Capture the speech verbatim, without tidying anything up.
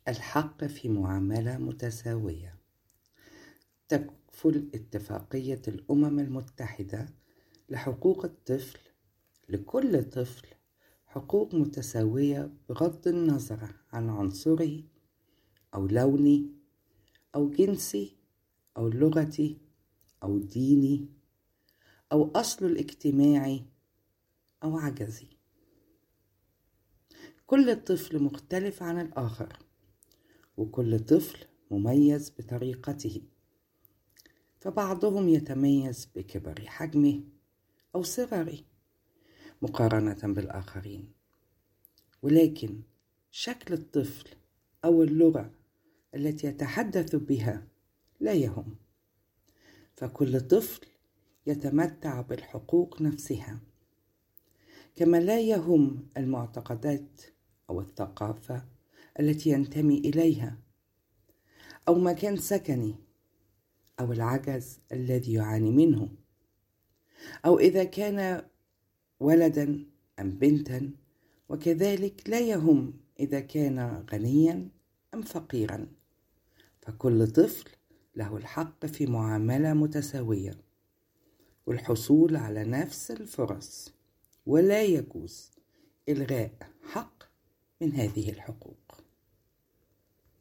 الحق في معاملة متساوية. تكفل اتفاقية الأمم المتحدة لحقوق الطفل لكل طفل حقوق متساوية بغض النظر عن عنصره أو لوني أو جنسي أو لغتي أو ديني أو أصله الاجتماعي أو عجزي. كل طفل مختلف عن الآخر، وكل طفل مميز بطريقته، فبعضهم يتميز بكبر حجمه أو صغره مقارنة بالآخرين، ولكن شكل الطفل أو اللغة التي يتحدث بها لا يهم. فكل طفل يتمتع بالحقوق نفسها، كما لا يهم المعتقدات أو الثقافة التي ينتمي إليها أو مكان سكنه أو العجز الذي يعاني منه، أو إذا كان ولدا أم بنتا، وكذلك لا يهم إذا كان غنيا أم فقيرا. فكل طفل له الحق في معاملة متساوية والحصول على نفس الفرص، ولا يجوز إلغاء حق من هذه الحقوق.